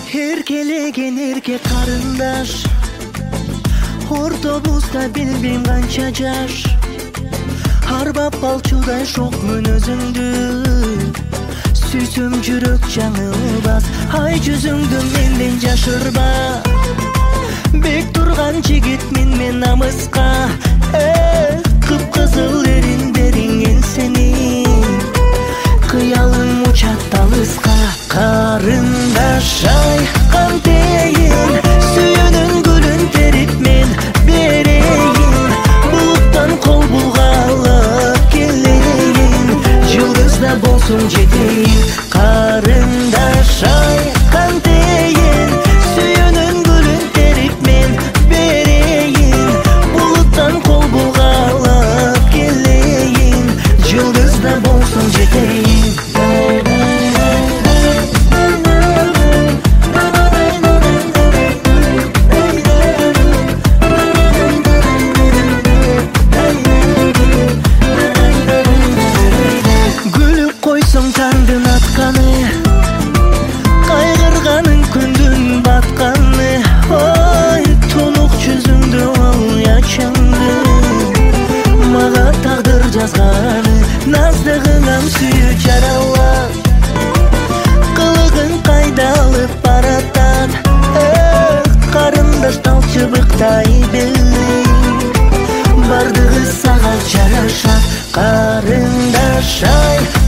Erkelegen erke karındaş, ortobüste bilbeyim kança жаш. Arbap balçuday şokmun özüңdü, süysüm жүрөк жаңылбас. Ай жүзүңдү менден жашырба, бек турган жигит мен намыска. Кып-кызыл эриндериңен сенин, кыялың учат алыска. Карындаш ай кантейин, сүйүүнүн гүлүн терип мен берейин. Булуттан кол булгалып келейин, жылдызда болсун жетейин. Карындаш ай кантейин, сүйүүнүн гүлүн терип мен берейин. Булуттан кол булгалып келейин, жылдызда болсун жетейин. Таңдын атканы, кайгырганын күндүн батканы. Ой, тунук жүзүңдү ал ячаңды, мага тагдыр жазганы. Наздыгыңам сүйүп жаралап, кылыгың кайда алып баратат. Карындаш талчыбыктай белли, бардыгы сага жарашат. Карындаш ай